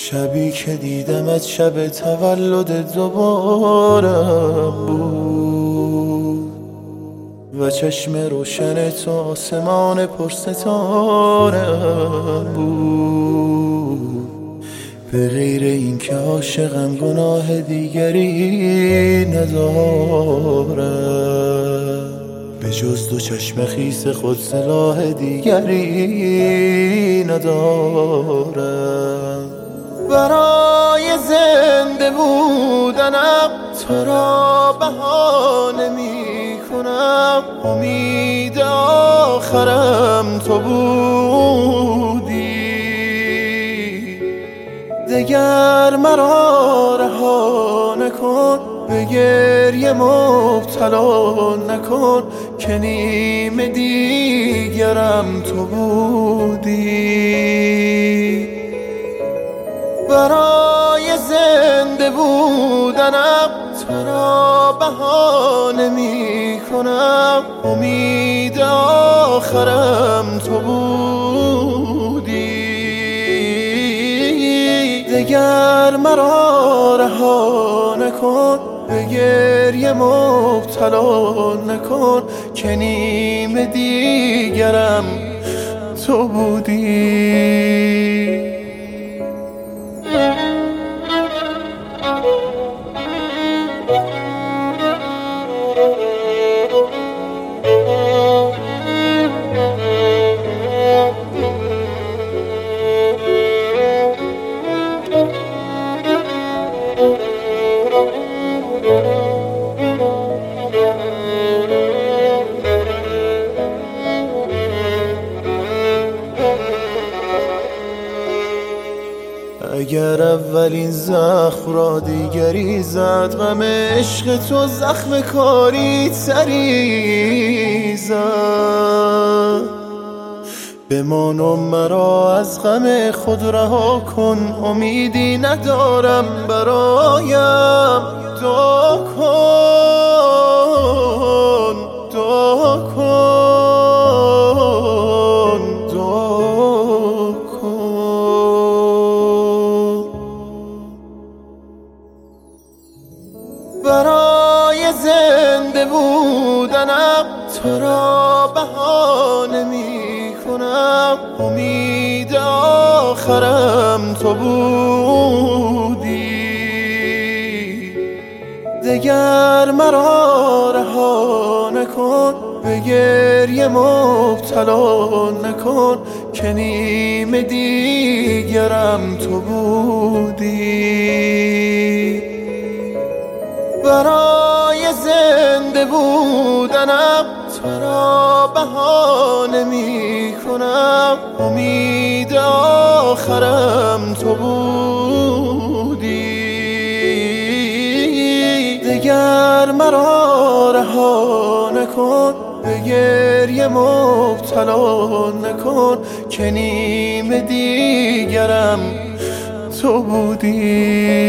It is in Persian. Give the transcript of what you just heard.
شبی که دیدمت شب تولد دوبارم بود و چشم روشن تو آسمان پرستارم بود. به غیر این که عاشقم گناه دیگری ندارم، به جز دو چشم خیس خود سلاح دیگری ندارم. برای زنده بودنم تو را بهانه می کنم، امید آخرم تو بودی. دگر مرا رها نکن، به گریه مبتلا نکن، که نیم دیگرم تو بودی. برای زنده بودنم تو را بهانه می کنم، امید آخرم تو بودی. دگر مرا رها نکن، به گریه مبتلا نکن، که نیم دیگرم تو بودی. اگر اولین زخم را دیگری زد، غم عشق تو زخم کاری تری زد. بمان و مرا از غم خود رها کن، امیدی ندارم برایم، دعا کن دعا کن دعا کن. برای زنده بودنم تو را بهانه می کنم، امید آخرم تو بودی. دگر مرا رها نکن، به گریه مبتلا نکن، که نیم دیگرم تو بودی. برای زنده بودنم تو را بهانه می کنم، امید آخرم تو بودی. دگر مرا رها نکن، به گریه مبتلا نکن، که نیم دیگرم تو بودی.